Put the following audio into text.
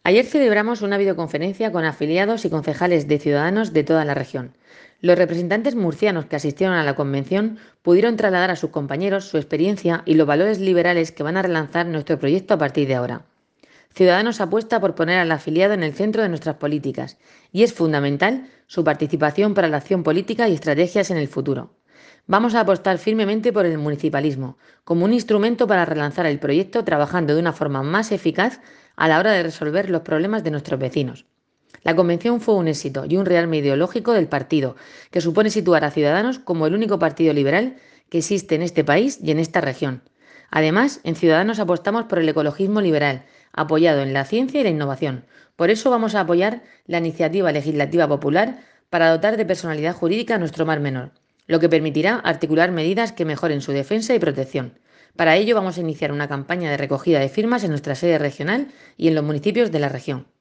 Ayer celebramos una videoconferencia con afiliados y concejales de Ciudadanos de toda la región. Los representantes murcianos que asistieron a la convención pudieron trasladar a sus compañeros su experiencia y los valores liberales que van a relanzar nuestro proyecto a partir de ahora. Ciudadanos apuesta por poner al afiliado en el centro de nuestras políticas y es fundamental su participación para la acción política y estrategias en el futuro. Vamos a apostar firmemente por el municipalismo como un instrumento para relanzar el proyecto trabajando de una forma más eficaz a la hora de resolver los problemas de nuestros vecinos. La convención fue un éxito y un rearme ideológico del partido, que supone situar a Ciudadanos como el único partido liberal que existe en este país y en esta región. Además, en Ciudadanos apostamos por el ecologismo liberal, apoyado en la ciencia y la innovación. Por eso vamos a apoyar la iniciativa legislativa popular para dotar de personalidad jurídica a nuestro mar menor, lo que permitirá articular medidas que mejoren su defensa y protección. Para ello vamos a iniciar una campaña de recogida de firmas en nuestra sede regional y en los municipios de la región.